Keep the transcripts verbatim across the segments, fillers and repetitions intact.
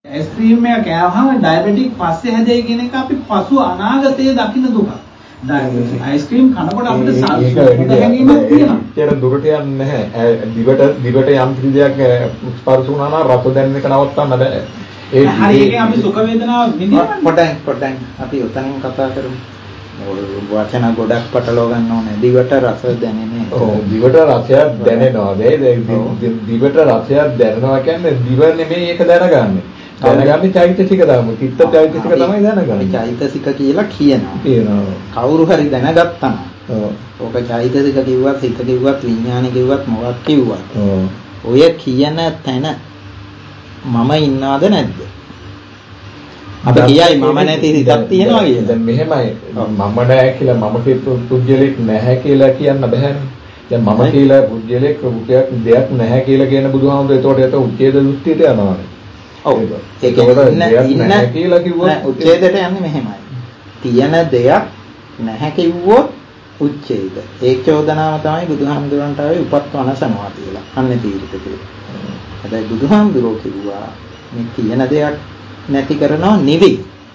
ඇස්ක්‍රීම් එක කෑවහම ඩයබටික් පස්සේ හැදෙයි කියන එක අපි පසු අනාගතයේ දකින්න දුක. අයිස්ක්‍රීම් කනකොට අපිට සාර්ථක හැඟීමක් තියෙනවා. ඒක දුරට යන්නේ නැහැ. දිවට දිවට යම් කිසි දෙයක් ස්පර්ශ වුණා නම් රස දැනෙන එක නවත්තන්න බෑ. ඒ හරියකින් අපි සුඛ වේදනාව විඳිනවා. පොඩ්ඩක් පොඩ්ඩක් අපි උතනින් කතා කරමු. වචන ගොඩක් පටලව ගන්න ඕනේ. දිවට රස දැනෙන්නේ. ඔව් දිවට රසයක් දැනෙනවා. දිවට රසයක් දැනෙනවා කියන්නේ දිව නෙමෙයි ඒක දැනගන්නේ. දැනගන්නේ චෛතසික තමයි. චිත්ත චෛතසික තමයි දැනගන්නේ. චෛතසික කියලා කියනවා. කියනවා. කවුරු හරි දැනගත්තා නම් ඔව්. ඕක චෛතසික කිව්වත්, හිත කිව්වත්, විඥාන කිව්වත් මොකක් කිව්වත්. ඔව්. ඔය කියන තැන මම ඉන්නවද නැද්ද? අපි කියයි මම නැති හිතක් තියනවා කියලා. දැන් මෙහෙමයි. මම නැහැ කියලා මම කියපු පුද්ගලෙක් නැහැ කියලා කියන්න බෑනේ. දැන් මම කියලා පුද්ගලෙක් රූපයක් දෙයක් නැහැ කියලා කියන බුදුහාමුදුරේ ඒතකොට ඒක උච්ඡේද දෘෂ්ටියට යනවානේ. ඔව්. ඒක නැහැ කියලා කිව්වොත් උච්ඡේදයට යන්නේ මෙහෙමයි. තියෙන දෙයක් නැහැ කිව්වොත් උච්ඡේද. ඒ චෝදනාව තමයි බුදුහාමුදුරන්ට ආවේ උපත්වන සනවා කියලා. අන්නේ තීරිත කියලා. හැබැයි බුදුහාමුදුරෝ කිව්වා මේ තියෙන දෙයක් නැති කරනව නෙවෙයි.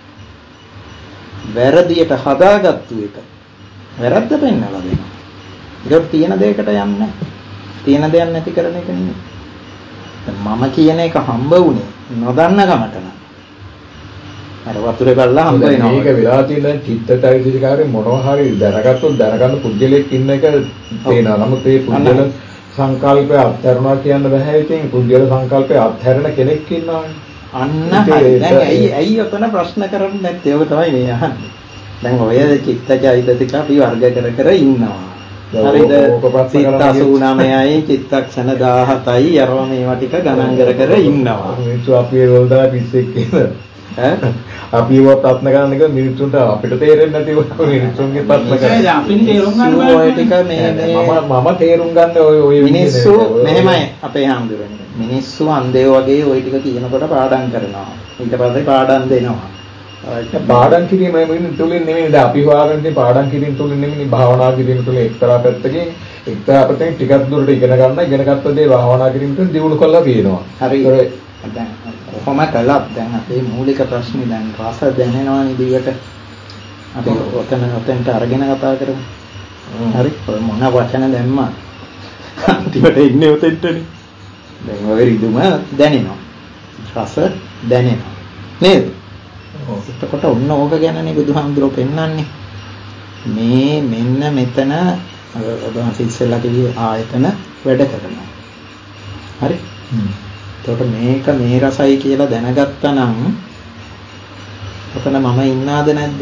වැරදියට හදාගත්තු එක. වැරද්ද පෙන්නලා දෙනවා. ඒක තියෙන දෙයකට යන්නේ. තියෙන දෙයක් නැති කරන එක නෙමෙයි. මම කියන එක හම්බ වුණේ නොදන්න කමට නම්. අර වතුරේ බලලා හම්බ වෙනවා. මේක වෙලා තියෙන චිත්තචෛතසිකාරේ මොනවා හරි දැනගත්තොත් දැනගන්න පුද්ගලෙක් ඉන්න එක තේනවා. නමුත් ඒ පුද්ගල සංකල්පය අත්හැරනවා කියන්න බෑ. ඉතින් පුද්ගල සංකල්පය අත්හැරන කෙනෙක් ඉන්නවානේ. අන්න හරි. දැන් ඇයි ඇයි ඔතන ප්‍රශ්න කරන්නේ නැත්තේ? ඔක තමයි මේ අහන්නේ. දැන් ඔය චිත්තචෛතසික අපි වර්ග කර කර ඉන්නවා. හරිද? සිත අසූ නවයයි චිත්තක්ෂණ දාහතයි යරව මේවා ටික ගණන් කර කර ඉන්නවා. මිනිස්සු අපි ඒ වලදා පිස්සෙක් කියන. ඈ අපි ඒව ප්‍රශ්න කරන එක මිනිස්සුන්ට අපිට තේරෙන්නේ නැති ඒවා මිනිස්සුන්ගේ ප්‍රශ්න කරන්නේ. අපි තේරුම් ගන්න ඔය ටික මේ මම මම තේරුම් ගන්න ඔය ඔය මිනිස්සු මෙහෙමයි අපේ හාමුදුරනේ. මිනිස්සු අන්ධයෝ වගේ ওই ටික කියනකොට පාඩම් කරනවා. ඊට පස්සේ පාඩම් දෙනවා. පාඩම් කිරීම මෙන්න තුලින් නෙමෙයි දැන් අපි හොයාගෙන ඉන්නේ පාඩම් කිරීම තුලින් නෙමෙයි භාවනා කිරීම තුලින් එක්තරා පැත්තකින් එක්තරා පැත්තකින් ටිකක් දුරට ඉගෙන ගන්න ඉගෙන ගත්ත දේ භාවනා කිරීම තුලින් දියුණු කරලා තියෙනවා. හරි. දැන් කොහොම කළත් දැන් අපේ මූලික ප්‍රශ්නේ දැන් රස දැනෙනවනේ දිවට. අපි ඔතන ඔතෙන්ට අරගෙන කතා කරමු. හරි. මොන වචන දැම්මා? අන්තිමට ඉන්නේ ඔතෙන්ටනේ. දැන් ඔය රිදුම දැනෙනවා. රස දැනෙනවා. නේද? එතකොට ඔන්න ඕක ගැනනේ බුදුහාමුදුරුවෝ පෙන්වන්නේ. මේ මෙන්න මෙතන ඔබ ඉස්සෙල්ලා කිව්වේ ආයතන වැඩ කරනවා. හරි? එතකොට මේක මේ රසයි කියලා දැනගත්තා නම් ඔතන මම ඉන්නාද නැද්ද?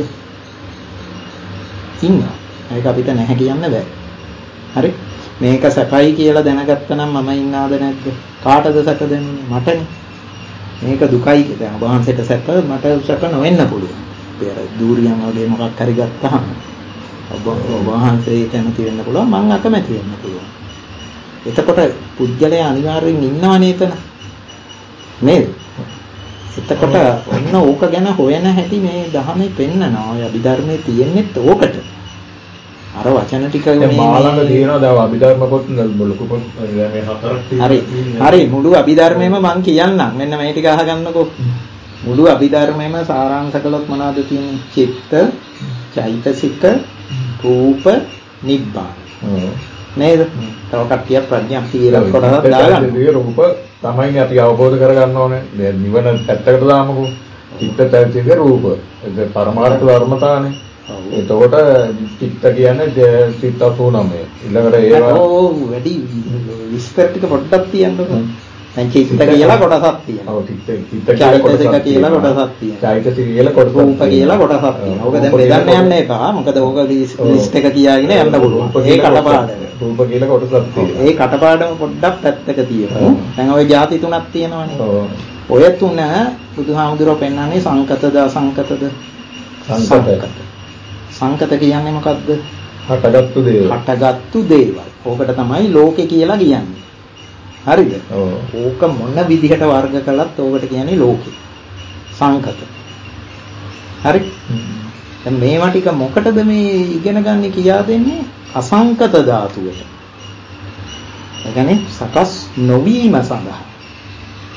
ඉන්නවා. ඒක අපිට නැහැ කියන්න බෑ. හරි? මේක සැපයි කියලා දැනගත්තා නම් මම ඉන්නාද නැද්ද? කාටද සැප දැනෙන්නේ? මටනේ. මේක දුකයි කියලා වහන්සේට සැප මට සැප නොවෙන්න පුළුවන්. අපි අර දූරියන් වගේ මොකක් හරි ගත්තාම ඔබ වහන්සේ කැමති වෙන්න පුළුවන් මං අකමැති වෙන්න පුළුවන්. එතකොට පුද්ගලයා අනිවාර්යෙන් ඉන්නවනේ එතන. නේද? එතකොට ඔන්න ඕක ගැන හොයන හැටි මේ දහමේ පෙන්නනවා. ඔය අභිධර්මයේ තියෙන්නේ ඕකට. අර වචන ටික මේ මාළඟ තියෙනවා දැන් අභිධර්ම පොත් ලොකු පොත් මේ හතරක් හරි හරි මුළු අභිධර්මයේම මම කියන්නම් මෙන්න මේ ටික අහගන්නකෝ මුළු අභිධර්මයේම සාරාංශ කළොත් මොනවද තියෙන්නේ චිත්ත චෛතසික රූප නිබ්බාන නේද තව කට්ටිය ප්‍රඥාප්තිය කියලා කොටසක් දාගන්න රූප තමයි අපි අවබෝධ කරගන්න ඕනේ දැන් නිවන පැත්තකට දාමුකෝ චිත්ත චෛතසික රූප ඒක පරමාර්ථ ධර්මතාවනේ එතකොට චිත්ත කියන්නේ සිත අසූ නවය. ඊළඟට ඒවා ඔව් වැඩි විස්තර ටික පොඩ්ඩක් තියන්නකො. දැන් චිත්ත කියලා කොටසක් තියෙනවා. ඔව් චිත්ත චිත්ත කියලා කොටසක් කියලා කොටසක් තියෙනවා. චෛතසික කියලා කොටසක් රූප කියලා කොටසක් තියෙනවා. ඕක දැන් බෙදන්න යන්න එපා. මොකද ඕක ලිස්ට් එක කියාගෙන යන්න පුළුවන්. ඒ කටපාඩම. රූප කියලා කොටසක් තියෙනවා. ඒ කටපාඩම පොඩ්ඩක් පැත්තක තියමු. දැන් ওই ಜಾති තුනක් තියෙනවානේ. ඔය තුන බුදුහාමුදුරුවෝ පෙන්නන්නේ සංකතද අසංකතද? සංකත. සංකත කියන්නේ මොකද්ද? හටගත්තු දේවල්. හටගත්තු දේවල්. ඕකට තමයි ලෝකේ කියලා කියන්නේ. හරිද? ඔව්. ඕක මොන විදිහට වර්ග කළත් ඕකට කියන්නේ ලෝකේ. සංකත. හරි? දැන් මේවා ටික මොකටද මේ ඉගෙන ගන්න කියා දෙන්නේ? අසංකත ධාතුවට. ඒ කියන්නේ සකස් නොවීම සඳහා.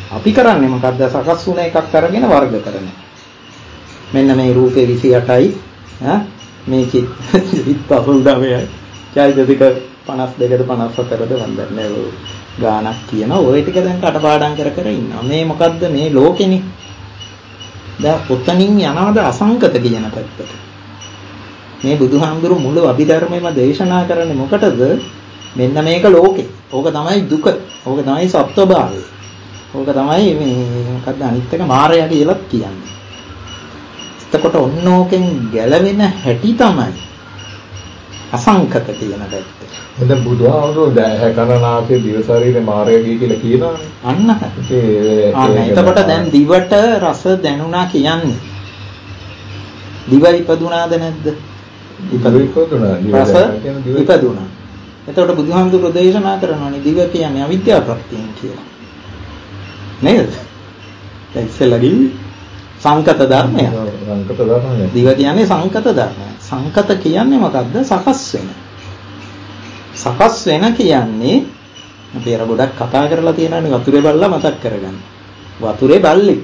අපි කරන්නේ මොකද්ද? සකස් වුණ එකක් අරගෙන වර්ග කරනවා. මෙන්න මේ රූපේ විසි අටයි ඈ මේ චිත්ත පහළොවයි චෛතසික පනස් දෙකද පනස් හතරද වන්දන්නේ ගානක් කියන ඔය ටික දැන් කටපාඩම් කර කර ඉන්නවා. මේ මොකද්ද මේ ලෝකෙනේ. දැන් උතනින් යනවාද අසංකත කියන පැත්තට. මේ බුදුහාමුදුරු මුළු අභිධර්මයේම දේශනා කරන්නේ මොකටද? මෙන්න මේක ලෝකේ. ඕක තමයි දුක. ඕක තමයි සත්වභාවය. ඕක තමයි මේ මොකද්ද අනිත් එක මායя කියලා කියන්නේ. එතකොට ඔන්න ඕකෙන් ගැලවෙන හැටි තමයි අසංකත කියන පැත්ත. දැන් බුදුහාමුදුරුවෝ දැහැ කරනාසේ දිව ශරීරේ මායя කියලා කියනවානේ. අන්න ඒ අන්න එතකොට දැන් දිවට රස දැනුණා කියන්නේ දිව ඉපදුනාද නැද්ද? ඉපදුණා. රස ඉපදුණා. එතකොට බුදුහාමුදුරුවෝ දේශනා කරනවානේ දිව කියන්නේ අවිද්‍යාව ප්‍රත්‍යයෙන් කියලා. නේද? දැන් ඉස්සෙල්ලාදී සංකත ධර්මය. සංකත ධර්මය. දිව කියන්නේ සංකත ධර්මය. සංකත කියන්නේ මොකද්ද? සකස් වෙන. සකස් වෙන කියන්නේ අපි අර ගොඩක් කතා කරලා තියෙනවානේ වතුරේ බල්ලා මතක් කරගන්න. වතුරේ බල්ලෙක්.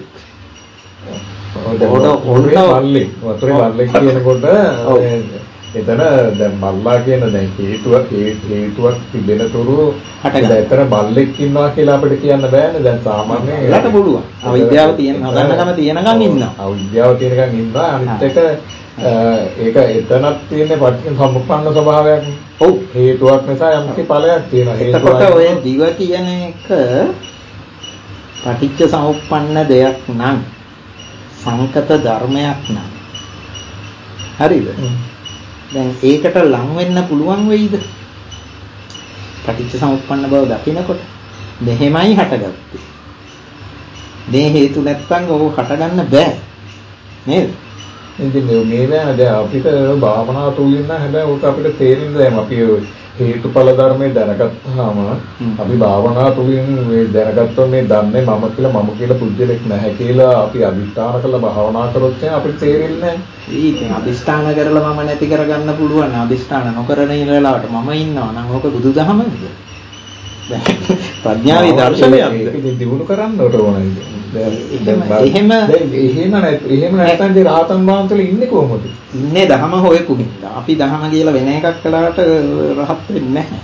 බල්ලෙක්. වතුරේ බල්ලෙක් කියනකොට එතන දැන් බල්ලා කියන දැන් හේතුවක් හේතුවක් තිබෙනතුරු එතන බල්ලෙක් ඉන්නවා කියලා අපිට කියන්න බෑනේ. දැන් සාමාන්‍යයෙන් ඒකට පුළුවන්. අවිද්‍යාව තියෙන හදන්නකම තියෙනකන් ඉන්නවා. අවිද්‍යාව තියෙනකන් ඉන්නවා. අනිත් එක ඒක එතනක් තියෙන පටිච්ච සමුප්පන්න ස්වභාවයක්. ඔව් හේතුවක් නිසා යම්කි ඵලයක් තියෙනවා. එතකොට ඔය දිව කියන එක පටිච්ච සමුප්පන්න දෙයක් නම් සංකත ධර්මයක් නම් හරිද? දැන් ඒකට ලං වෙන්න පුළුවන් වෙයිද? පටිච්ච සමුප්පන්න බව දකිනකොට මෙහෙමයි හටගත්තේ. මේ හේතු නැත්තම් ඕක හටගන්න බෑ. නේද? ඉතින් මේ නෑ දැන් අපිට භාවනා තුලින් නම් හැබැයි ඕක අපිට තේරෙන්නේ දැන් අපි හේතුඵල ධර්මයේ දැනගත්තාම අපි භාවනා තුලින් මේ දැනගත්තොත් මේ දන්නේ මම කියලා මම කියලා පුද්ගලෙක් නැහැ කියලා අපි අදිස්ථාන කරලා භාවනා කරොත් අපිට තේරෙන්නේ නැහැ. ඉතින් අදිස්ථාන කරලා මම නැති කරගන්න පුළුවන්. අදිස්ථාන නොකරන ඉලලාවට මම ඉන්නවා නම් ඕක බුදුදහමද? ප්‍රඥාවේ දර්ශනයක්ද? ඒක දිනු කරන්න ඕනේ. එහෙම එහෙම එහෙම එහෙම නැත්නම් ඒ රහතන් වහන්සේලා ඉන්නේ කොහොමද? ඉන්නේ දහම හොයකුමින්ද. අපි දහම කියලා වෙන එකක් කළාට රහත් වෙන්නේ නැහැ.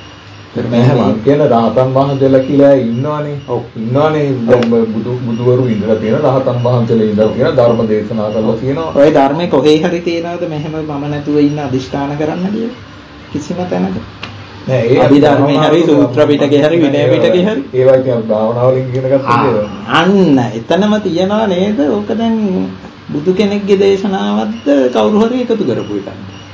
මම කියන රහතන් වහන්සේලා කියලා ඉන්නවනේ. ඔව් ඉන්නවනේ. බුදු බුදුවරු ඉඳලා තියෙන රහතන් වහන්සේලා ඉඳලා තියෙන ධර්ම දේශනා කරලා තියෙනවා. ඔය ධර්මේ කොහේ හරි තියනවද මෙහෙම මම නැතුව ඉන්න අදිෂ්ඨාන කරන්න කියලා? කිසිම තැනක නෑ. ඒ අභිධර්මයේ හරි සූත්‍ර පිටකේ හරි විනය පිටකේ හරි ඒවා කියන්නේ භාවනාවලින් ඉගෙන ගන්න අන්න එතනම තියනවා නේද? ඕක දැන් බුදු කෙනෙක්ගේ දේශනාවක්ද කවුරු හරි එකතු කරපු එකක්.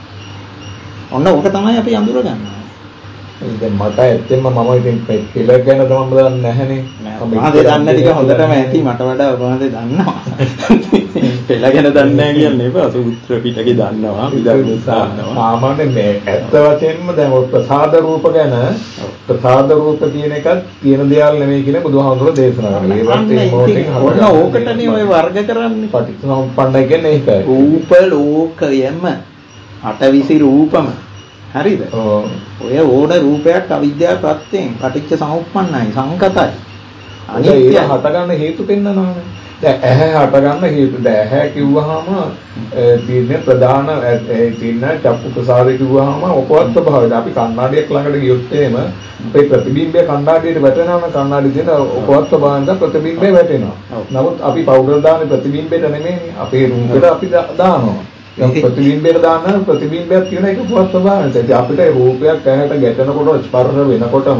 ඔන්න ඕක තමයි අපි අඳුරගන්නේ. දැන් මට ඇත්තෙන්ම මම ඉතින් පෙළ ගැන තමයි දන්නේ නැහනේ. මම දන්නේ ටික හොඳටම ඇති මට වඩා ඔබ හොඳේ දන්නවා. පෙළ ගැන දන්නේ නැහැ කියන්නේ එපා. සූත්‍ර පිටකේ දන්නවා, විදර්ශන දන්නවා. සාමාන්‍යයෙන් මේ ඇත්ත වශයෙන්ම දැන් ඔය ප්‍රසාද රූප ගැන ප්‍රසාද රූප කියන එකත් තියෙන දේවල් නෙමෙයි කියන බුදුහාමුදුරුවෝ දේශනා කරනවා. ඒවත් ඒ මොහොතින් ඔන්න ඕකටනේ ඔය වර්ග කරන්නේ. පටිච්චසමුප්පන්නයි කියන්නේ ඒකයි. රූප ලෝකයම අටවිසි රූපම හරිද? ඔය ඕන රූපයක් අවිද්‍යාව ප්‍රත්‍යයෙන් පටිච්ච සමුප්පන්නයි සංකතයි. අනිත්‍ය හට ගන්න හේතු පෙන්නනවානේ. දැන් ඇහැ හට ගන්න හේතු. දැන් ඇහැ කිව්වහම තියෙන ප්‍රධාන ඒ තියෙන චක්කු ප්‍රසාදේ කිව්වහම උපවත් ස්වභාවය. අපි කණ්ණාඩියක් ළඟට ගියොත් එහෙම අපේ ප්‍රතිබිම්බය කණ්ණාඩියට වැටෙනවා නම් කණ්ණාඩිය තියෙන උපවත් ස්වභාවයෙන් ප්‍රතිබිම්බය වැටෙනවා. නමුත් අපි පවුඩර් දාන්නේ ප්‍රතිබිම්බයට නෙමෙයි. අපේ රූපෙට අපි දානවා. ප්‍රතිබිම්බයට දාන්න ප්‍රතිබිම්බයක් කියන එක පුවත් ස්වභාවයෙන්. ඉතින් අපිට රූපයක් ඇහැට ගැටෙනකොට ස්පර්ශ වෙනකොටම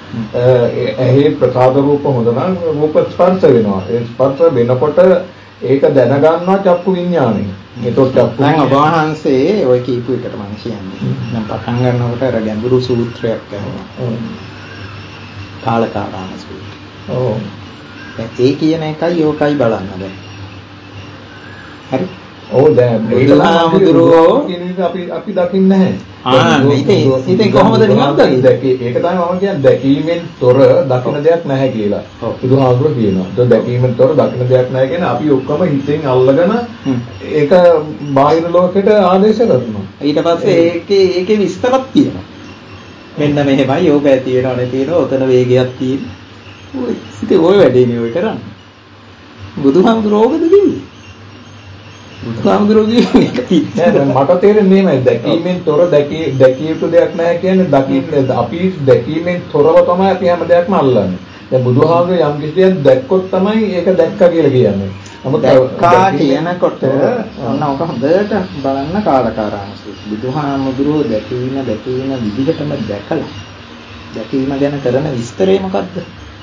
ඇහි ප්‍රසාද රූප හොඳ නම් රූප ස්පර්ශ වෙනවා. ඒ ස්පර්ශ වෙනකොට ඒක දැනගන්නවා චක්කු විඤ්ඤාණය. ඒතකොට චක්කු දැන් ඔබ වහන්සේ ඔය කීපු එකට මම කියන්නේ. දැන් පටන් ගන්නකොට අර ගැඹුරු සූත්‍රයක් කරනවා. කාලකාරාම සූත්‍රය. ඔව්. දැන් ඒ කියන එකයි ඕකයි බලන්න දැන්. හරි. ඔව් දැන් බුදුහාමුදුරුවෝ කියන එක අපි අපි දකින්නේ නැහැ. ආ ඉතින් ඉතින් කොහොමද නිවන් දකින්නේ? ඒක තමයි මම කියන්නේ දැකීමෙන් තොර දකින්න දෙයක් නැහැ කියලා. බුදුහාමුදුරුවෝ කියනවා. ඒක දැකීමෙන් තොර දකින්න දෙයක් නැහැ කියන අපි ඔක්කොම හිතෙන් අල්ලගෙන ඒක බාහිර ලෝකෙට ආදේශ කරනවා. ඊට පස්සේ ඒකේ ඒකේ විස්තරක් තියෙනවා. මෙන්න මෙහෙමයි යෝගය තියෙනවනේ තියෙනවා. ඔතන වේගයක් තියෙනවා. ඉතින් ওই වැඩේනේ ඔය කරන්නේ. බුදුහාමුදුරුවෝ ඕකද කිව්වේ? බුදුහාමුදුරුවෝ කිව්වේ මට තේරෙන්නේ මේමය දැකීමෙන් තොර දැකිය දැකිය යුතු දෙයක් නැහැ කියන්නේ දකින්න අපි දැකීමෙන් තොරව තමයි අපි හැම දෙයක්ම අල්ලන්නේ. දැන් බුදුහාමුදුරුවෝ යම් කිසි දෙයක් දැක්කොත් තමයි ඒක දැක්කා කියලා කියන්නේ. නමුත් දැක්කා කියනකොට ඔන්න ඔක හොඳට බලන්න කාලකාරාංශය. බුදුහාමුදුරුවෝ දැකීම දැකීම විදිහටම දැකලා දැකීම ගැන කරන විස්තරය මොකද්ද?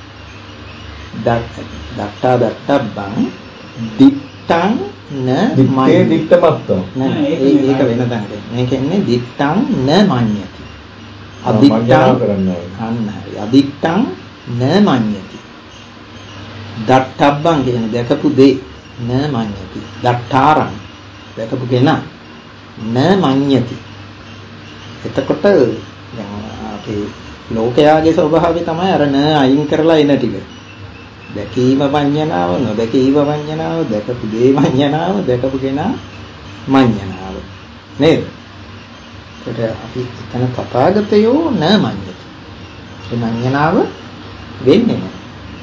දත්තා දත්තබ්බං දිත්තං න දිත්තේ දිත්තමත්ත නෑ ඒක වෙන තැනක. මේ කියන්නේ දිත්තං න මඤ්ඤති. අදිත්තං කරන්නේ අන්න හරි. අදිත්තං න මඤ්ඤති. දත්තබ්බං කියන්නේ දැකපු දේ න මඤ්ඤති. දත්තාරං දැකපු කෙනා න මඤ්ඤති. එතකොට දැන් අපේ ලෝකයාගේ ස්වභාවය තමයි අර න අයින් කරලා එන ටික. දැකීම වඤ්ඤනාව, නොදැකීම වඤ්ඤනාව, දැකපු දේ වඤ්ඤනාව, දැකපු කෙනා මඤ්ඤනාව. නේද? ඒකට අපි එතන තථාගතයෝ න මඤ්ඤති. ඒ මඤ්ඤනාව වෙන්නේ නැහැ.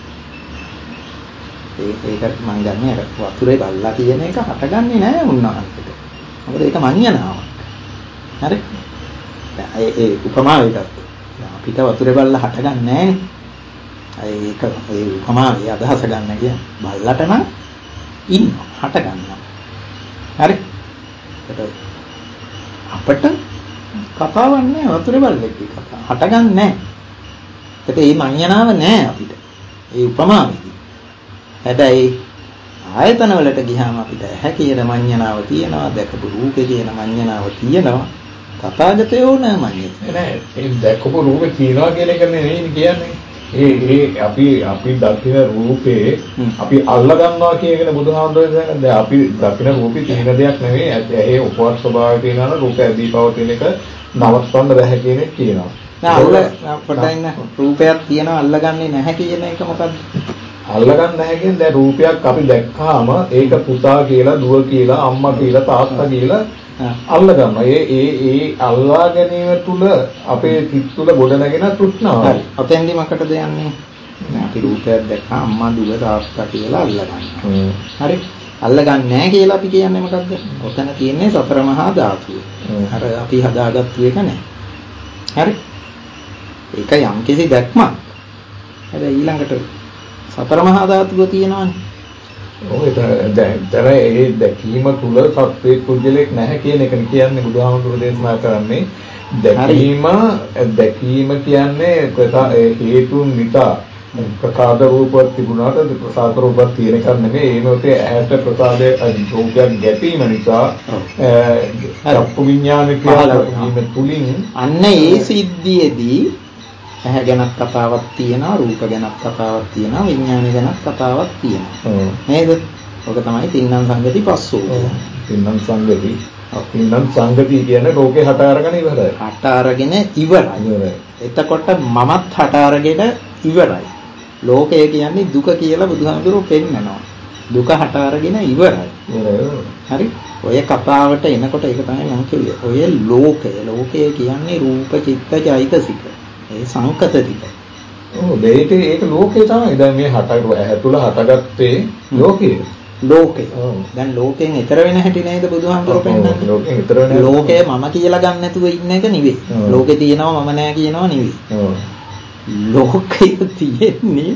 ඒක ඒක මම ගන්නේ අර වතුරේ බල්ලා කියන එක හටගන්නේ නැහැ උන්වහන්සේට. මොකද ඒක මඤ්ඤනාවක්. හරි? ඒ ඒ උපමාවයි ගත්තා. අපිට වතුරේ බල්ලා හටගන්නේ නැහැ. ඒක ඒ උපමාවේ අදහස ගන්න කියන්නේ බල්ලට නම් ඉන්නවා හට ගන්නවා. හරි? ඒකට අපිට කතාවක් නැහැ වතුරේ බල්ලෙක්ගේ කතාව. හටගන්නේ නැහැ. ඒකට මේ මඤ්ඤණාව නැහැ අපිට. ඒ උපමාවේදී. හැබැයි ආයතන වලට ගියාම අපිට ඇහැ කියන මඤ්ඤණාව තියෙනවා, දැකපු රූපේ කියන මඤ්ඤණාව තියෙනවා. තථාගතයෝ නෑ මඤ්ඤති. නෑ ඒ දැකපු රූපේ තියෙනවා කියන එක නෙවෙයි කියන්නේ. ඒ ඒ අපි අපි දකින රූපේ අපි අල්ල ගන්නවා කියන එකනේ බුදුහාමුදුරුවෝ කියන්නේ. දැන් අපි දකින රූපේ තියෙන දෙයක් නෙවෙයි. ඒ උපවත් ස්වභාවය තියෙනවා රූප ඇදී පවතින එක නවත්තන්න බැහැ කියන එක කියනවා. නෑ අල්ල පොඩ්ඩක් ඉන්න රූපයක් තියෙනවා අල්ලගන්නේ නැහැ කියන එක මොකද්ද? අල්ලගන්න නැහැ කියන්නේ දැන් රූපයක් අපි දැක්කාම ඒක පුතා කියලා, දුව කියලා, අම්මා කියලා, තාත්තා කියලා අල්ල ගන්නවා. ඒ ඒ ඒ අල්ලා ගැනීම තුල අපේ සිත් තුල ගොඩනගෙන තෘෂ්ණාව. හරි. ඔතෙන්දි මොකටද යන්නේ? අපි රූපයක් දැක්කා අම්මා දුව තාත්තා කියලා අල්ල ගන්නවා. හරි. අල්ල ගන්න නැහැ කියලා අපි කියන්නේ මොකද්ද? ඔතන තියෙන්නේ සතර මහා ධාතුව. අර අපි හදාගත්තු එක නෑ. හරි. ඒක යම්කිසි දැක්මක්. හැබැයි ඊළඟට සතර මහා ධාතුව තියෙනවනේ. ඔව් ඒක දැන් ඒ දැකීම තුල සත්‍යයේ කුජලයක් නැහැ කියන එක කියන්නේ බුදුහාමුදුරුවෝ දේශනා කරන්නේ. දැකීම දැකීම කියන්නේ හේතුන් නිසා ප්‍රසාද රූපවත් තිබුණාට ප්‍රසාද රූපවත් තියෙන එක නෙමෙයි. ඒ මොකද ඇහැට ප්‍රසාදයේ රූපයක් ගැටීම නිසා චක්කු විඥාන කියලා තුලින් අන්න ඒ සිද්ධියේදී ඇහැ ගැනත් කතාවක් තියෙනවා, රූප ගැනත් කතාවක් තියෙනවා, විඥාන ගැනත් කතාවක් තියෙනවා. නේද? ඔක තමයි තින්නම් සංගති පස්සෝ. තින්නම් සංගති. තින්නම් සංගති කියන්නේ ලෝකේ හට අරගෙන ඉවරයි. හට අරගෙන ඉවරයි. එතකොට මමත් හට අරගෙන ඉවරයි. ලෝකය කියන්නේ දුක කියලා බුදුහාමුදුරුවෝ පෙන්නනවා. දුක හට අරගෙන ඉවරයි. හරි? ඔය කතාවට එනකොට ඒක තමයි මම කිව්වේ. ඔය ලෝකය, ලෝකය කියන්නේ රූප, චිත්ත, චෛතසික. ඒ සංකත ටික. ඔව් දෙයට ඒක ලෝකේ තමයි. දැන් මේ හට ඇහැ තුල හටගත්තේ ලෝකය. ලෝකය. දැන් ලෝකයෙන් ඈතර වෙන හැටි නේද බුදුහාමුදුරුවෝ පෙන්නන්නේ? ලෝකයෙන් ඈතර වෙන. ලෝකය මම කියලා ගන්න නැතුව ඉන්න එක නෙවෙයි. ලෝකේ තියෙනවා මම නෑ කියනවා නෙවෙයි. ඔව්. ලෝකය තියෙන්නේ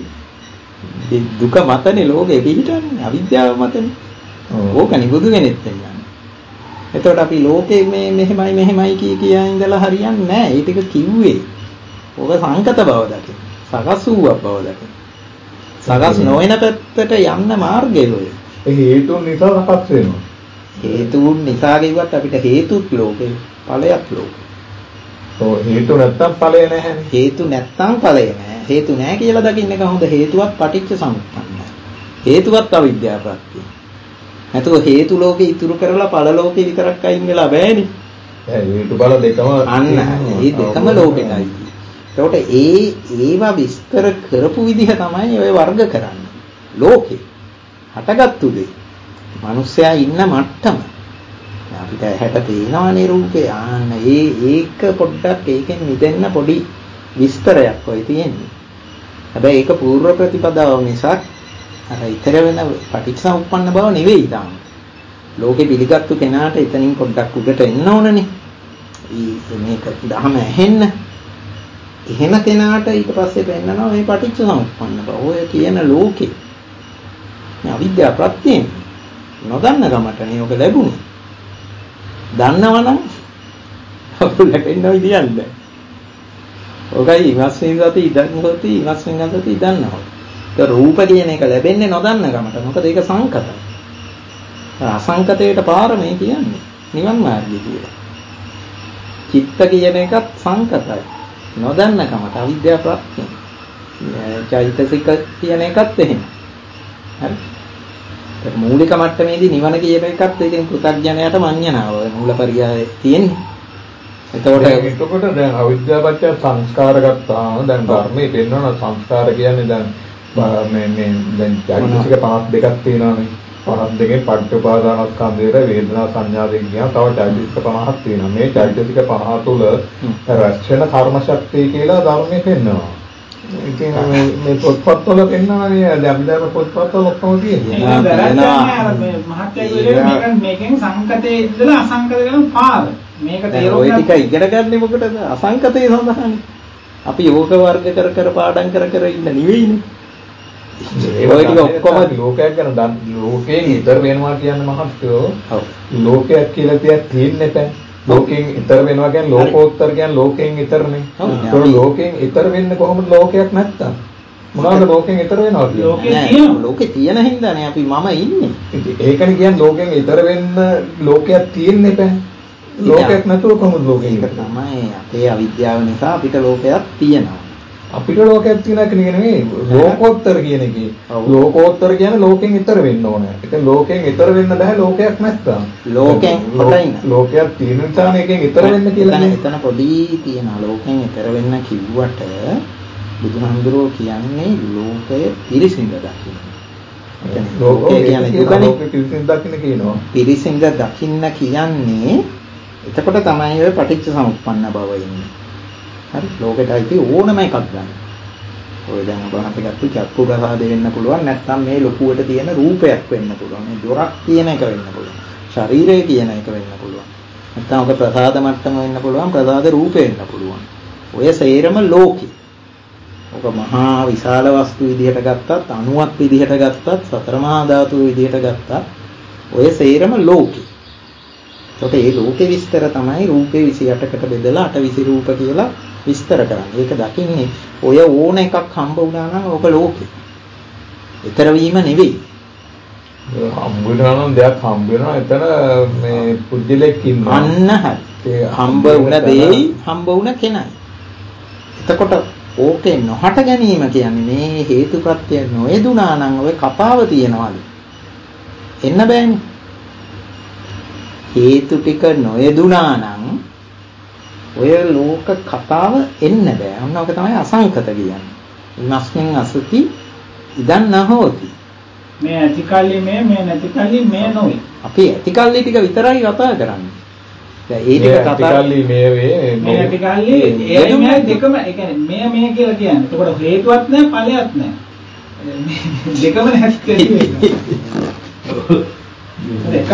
දුක මතනේ ලෝකෙ පිහිටන්නේ අවිද්‍යාව මතනේ. ඕකනේ බුදු කෙනෙක් පෙන්නන්නේ. එතකොට අපි ලෝකේ මේ මෙහෙමයි මෙහෙමයි කිය කියා ඉඳලා හරියන්නේ නෑ. ඒ ටික කිව්වේ ඔබ සංකත බව දකින්න. සකස් වූවක් බව දකින්න. සකස් නොවන පැත්තට යන්න මාර්ගය ඔය. ඒ හේතුන් නිසා සකස් වෙනවා. හේතුන් නිසා කිව්වත් අපිට හේතුත් ලෝකේ, ඵලයක් ලෝකේ. ඔව් හේතු නැත්තම් ඵලය නැහැනේ. හේතු නැත්තම් ඵලය නැහැ. හේතු නැහැ කියලා දකින්න එක හොඳ. හේතුවත් පටිච්ච සමුප්පන්නයි. හේතුවත් අවිද්‍යාව ප්‍රත්‍යය. නැතුව හේතු ලෝකේ ඉතුරු කරලා ඵල ලෝකේ විතරක් අයින් වෙලා බෑනේ. ඒ හේතු බල දෙකම අන්න ඒ දෙකම ලෝකෙටයි. ඒකට ඒ ඒවා විස්තර කරපු විදිහ තමයි ඔය වර්ග කරන්නේ. ලෝකේ හටගත්තු දේ. මිනිස්සයා ඉන්න මට්ටම. අපිට ඇහැට පේනවනේ රූපේ. ආන්න ඒ ඒක පොඩ්ඩක් ඒකෙන් මිදෙන්න පොඩි විස්තරයක් ඔය තියෙන්නේ. හැබැයි ඒක පූර්ව ප්‍රතිපදාව මිසක් අර ඊතර වෙන පටිච්චසමුප්පන්න බව නෙවෙයි තාම. ලෝකෙ පිළිගත්තු කෙනාට එතනින් පොඩ්ඩක් උඩට එන්න ඕනනේ. මේක දහම ඇහෙන්න. එහෙම කෙනාට ඊට පස්සේ පෙන්නනවා මේ පටිච්චසමුප්පන්න බව. ඔය කියන ලෝකේ මේ අවිද්‍යාව ප්‍රත්‍යයෙන් නොදන්න ගමටනේ ඔක ලැබුණේ. දන්නවනම් ඔක ලැබෙන්න විදියන්නේ. ඔකයි ඉමස්මින් සති ඉදන් හොති ඉමස්මින් ගතති ඉදන්නවා. ඒ රූප කියන එක ලැබෙන්නේ නොදන්න ගමට. මොකද ඒක සංකතයි. අසංකතයට පාර මේ කියන්නේ නිවන් මාර්ගය කියලා. චිත්ත කියන එකත් සංකතයි. නොදන්න කමට අවිද්‍යාව ප්‍රත්‍යය. චෛතසික කියන එකත් එහෙම. හරි. ඒ මූලික මට්ටමේදී නිවන කියන එකත් ඉතින් කෘතඥයාට මඤ්ඤණාව මූලපරියායේ තියෙන්නේ. එතකොට එතකොට දැන් අවිද්‍යාවපත්‍ය සංස්කාර ගත්තාම දැන් ධර්මයේ පෙන්වන සංස්කාර කියන්නේ දැන් මේ මේ දැන් චෛතසික පහක් දෙකක් තියෙනවානේ. පහක් දෙකෙන් පංච උපාදානස්කන්ධයේ වේදනා සංඥා දෙක කියන තව චෛතසික පහක් තියෙනවා. මේ චෛතසික පහ තුළ රැස් වෙන කර්ම ශක්තිය කියලා ධර්මයේ පෙන්වනවා. ඉතින් මේ මේ පොත්පත්වල පෙන්වනනේ අභිධර්ම පොත්පත්වල ඔක්කොම තියෙනවා. මේ මහත්යගේ මේකෙන් මේකෙන් සංකතේ ඉඳලා අසංකත වෙන පාර. මේක තේරුම් ගන්න. ඔය ටික ඉගෙන ගන්න මොකටද අසංකතේ සඳහන්. අපි යෝග වර්ග කර කර පාඩම් කර කර ඉන්න නෙවෙයිනේ. ඒ ටික ඔක්කොම ලෝකයක් ගැන දන් ලෝකයෙන් ඊතර වෙනවා කියන්නේ මහත්යෝ. ඔව්. ලෝකයක් කියලා තියක් තියෙන්නේ නැහැ. ලෝකයෙන් ඊතර වෙනවා කියන්නේ ලෝකෝත්තර කියන්නේ ලෝකයෙන් ඊතරනේ. ඒක ලෝකයෙන් ඊතර වෙන්නේ කොහොමද ලෝකයක් නැත්තම්? මොනවාද ලෝකයෙන් ඊතර වෙනවා කියන්නේ? ලෝකේ තියෙනවා. ලෝකේ තියෙන හින්දානේ අපි මම ඉන්නේ. ඒකනේ කියන්නේ ලෝකයෙන් ඊතර වෙන්න ලෝකයක් තියෙන්නේ නැහැ. ලෝකයක් නැතුව කොහොමද ලෝකෙක? ඒක තමයි අපේ අවිද්‍යාව නිසා අපිට ලෝකයක් තියෙනවා. අපිට ලෝකයක් තියෙනවා කියන එක නෙමෙයි ලෝකෝත්තර කියන එකේ. ලෝකෝත්තර කියන්නේ ලෝකෙන් ඈතර වෙන්න ඕනේ. ඒක ලෝකෙන් ඈතර වෙන්න බෑ ලෝකයක් නැත්තම්. ලෝකෙන් කොටින් ලෝකයක් තියෙන නිසා මේකෙන් ඈතර වෙන්න කියලා නේ. එතන පොඩි තියෙනවා ලෝකෙන් ඈතර වෙන්න කිව්වට බුදුහාමුදුරුවෝ කියන්නේ ලෝකය පිරිසිඳ දකින්න. ලෝකය කියන්නේ දුකනේ. ලෝකෙ පිරිසිඳ දකින්න කියනවා. පිරිසිඳ දකින්න කියන්නේ එතකොට තමයි ඔය පටිච්චසමුප්පන්න බව ඉන්නේ. හරි ලෝකෙට ඇති ඕනම එකක් ගන්න. ඔය දැන් ඔබ අපිට ගත්ත චක්කු ප්‍රසාදේ වෙන්න පුළුවන් නැත්නම් මේ ලොකුවට තියෙන රූපයක් වෙන්න පුළුවන්. මේ දොරක් කියන එක වෙන්න පුළුවන්. ශරීරය කියන එක වෙන්න පුළුවන්. නැත්නම් ඔක ප්‍රසාද මට්ටම වෙන්න පුළුවන්. ප්‍රසාද රූපේ වෙන්න පුළුවන්. ඔය සේරම ලෝකේ. ඔක මහා විශාල වස්තු විදිහට ගත්තත් අණුවක් විදිහට ගත්තත් සතර මහා ධාතු විදිහට ගත්තත් ඔය සේරම ලෝකේ. ඒකට ඒ ලෝකේ විස්තර තමයි රූපේ විසි අටකට බෙදලා අට විසි රූප කියලා විස්තර කරන්නේ. ඒක දකින්නේ ඔය ඕන එකක් හම්බ වුණා නම් ඕක ලෝකේ. ඊතර වීම නෙවෙයි. හම්බ වෙනවා නම් දෙයක් හම්බ වෙනවා. එතන මේ පුජ්‍යලෙක් ඉන්නවා. අන්න හරි. හම්බ වුණ දෙයි හම්බ වුණ කෙනයි. එතකොට ඕකේ නොහට ගැනීම කියන්නේ මේ හේතුප්‍රත්‍ය නොයදුනා නම් ඔය කපාව තියනවාලු. එන්න බෑනේ. හේතු ටික නොයදුනා නම් ඔය ලෝක කතාව එන්න බෑ. ඔන්න ඔක තමයි අසංකත කියන්නේ. ඉමස්මින් අසති ඉදන් නහෝති. මේ ඇතිකල්ලි මේ මේ නැතිකල්ලි මේ නොවේ. අපි ඇතිකල්ලි ටික විතරයි කතා කරන්නේ. දැන් ඒ ටික කතා ඇතිකල්ලි මේ වේ මේ ඇතිකල්ලි ඒ මේ දෙකම ඒ කියන්නේ මේ මේ කියලා කියන්නේ. එතකොට හේතුවක් නැහැ ඵලයක් නැහැ. දෙකම නැති